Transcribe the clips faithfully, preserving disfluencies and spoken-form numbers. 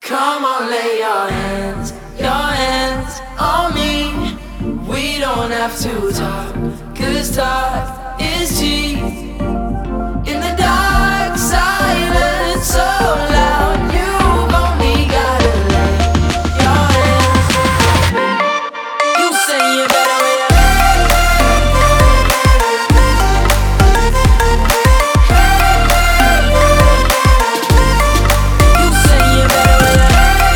Come on, lay your hands, your hands on me. We don't have to talk, 'cause talk is cheap. In the dark, silence so loud, you've only gotta lay your hands. You say you better wait. You say you better wait.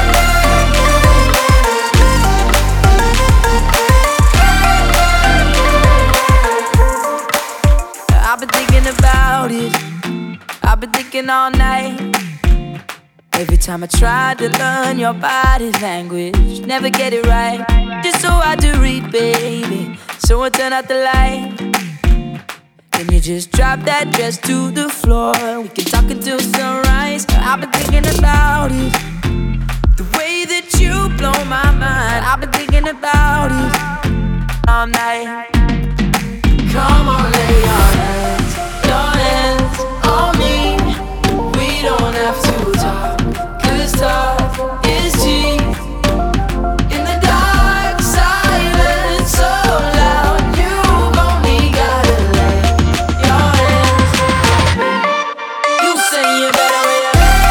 I've been thinking about it, I've been thinking all night. Every time I try to learn your body language, never get it right. Just so hard to read, baby, so I turn out the light. Can you just drop that dress to the floor? We can talk until sunrise. I've been thinking about it, the way that you blow my mind. I've been thinking about it all night. Come on, lay your hands, your hands on me. We don't have to talk, 'cause talk is cheap. In the dark, silence so loud, you've only gotta lay your hands. You say you better wait.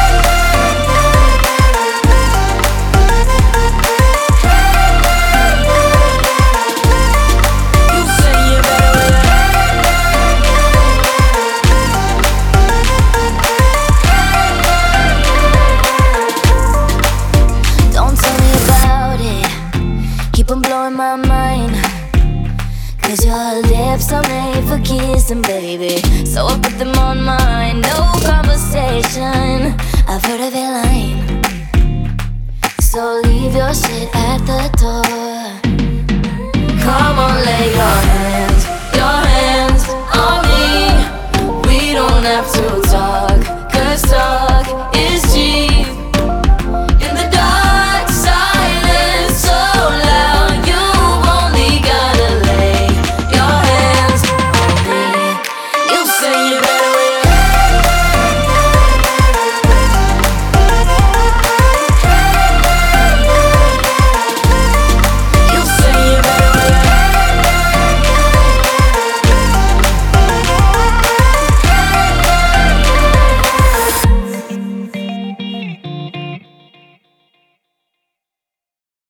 You say you better wait. Don't tell me about it, keep on blowing my mind. 'Cause your lips are made for kissing, baby, so I put them on mine. No conversation, I've heard of it lying. So leave your shit at the door. Come on, lay your hands.